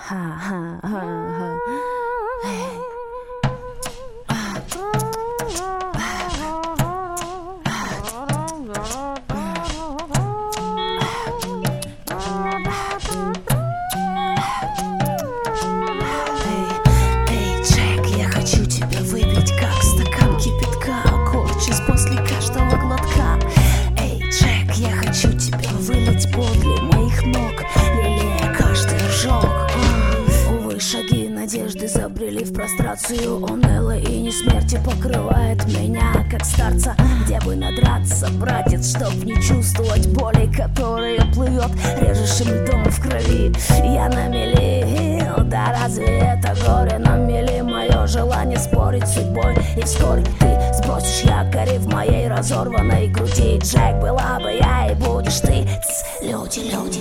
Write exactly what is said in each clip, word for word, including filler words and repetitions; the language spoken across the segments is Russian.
Надежды забрели в прострацию. Уныло и не смерти покрывает меня, как старца. Где бы надраться, братец, чтоб не чувствовать боли, которая плывет режущим льдом в крови. Я на мели, да разве это горе? На мели мое желание спорить с судьбой. И вскоре ты сбросишь якори в моей разорванной груди. Джек, была бы я и будешь ты. Тс, люди, люди.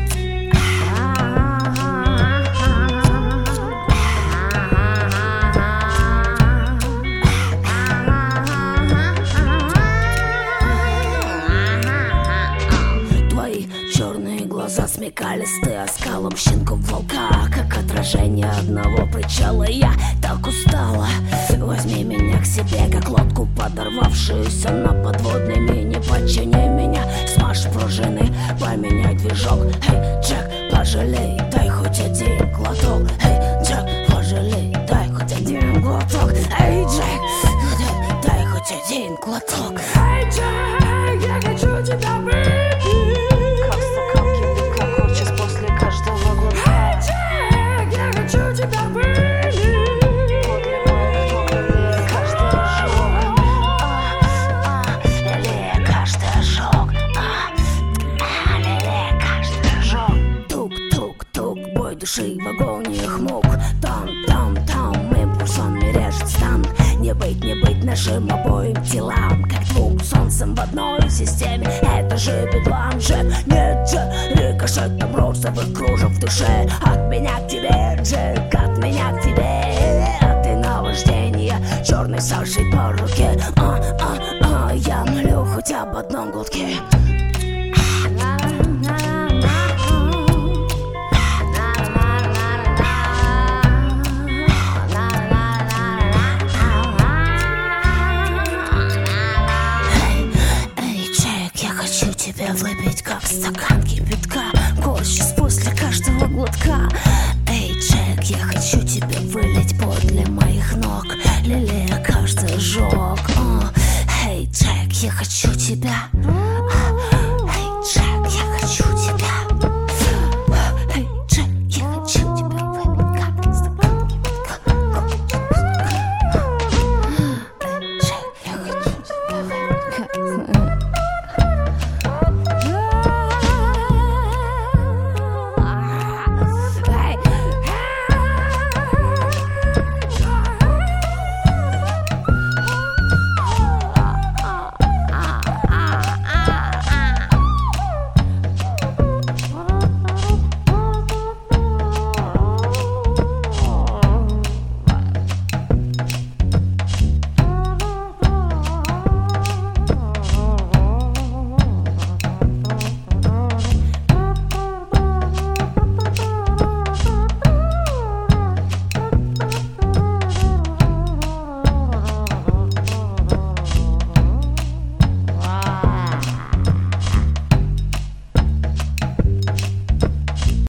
Глаза смекалистые, оскалом щенком волка, как отражение одного причала. Я так устала, возьми меня к себе, как лодку, подорвавшуюся на подводной мине. Почини меня, смажь пружины, поменяй движок. Эй, Джек, пожалей, дай хоть один глоток. Эй, Джек, пожалей, дай хоть один глоток. Эй, Джек, дай, дай хоть один глоток. Эй, Джек, я хочу тебя быть. Души в агониях мук. Там, там, там импульсом мережет стан. Не быть, не быть нашим обоим телам, как двум солнцем в одной системе. Это же бедлам, Джек. Нет, Джек, рикошетом розовых кружев в душе. От меня к тебе, Джек, от меня к тебе. А ты наваждение черной сажей по руке. А, а, а, я молю хоть об одном глотке. Хочу тебя выпить, как стакан кипятка, горщись после каждого глотка. Эй, Джек, я хочу тебя вылить подле моих ног.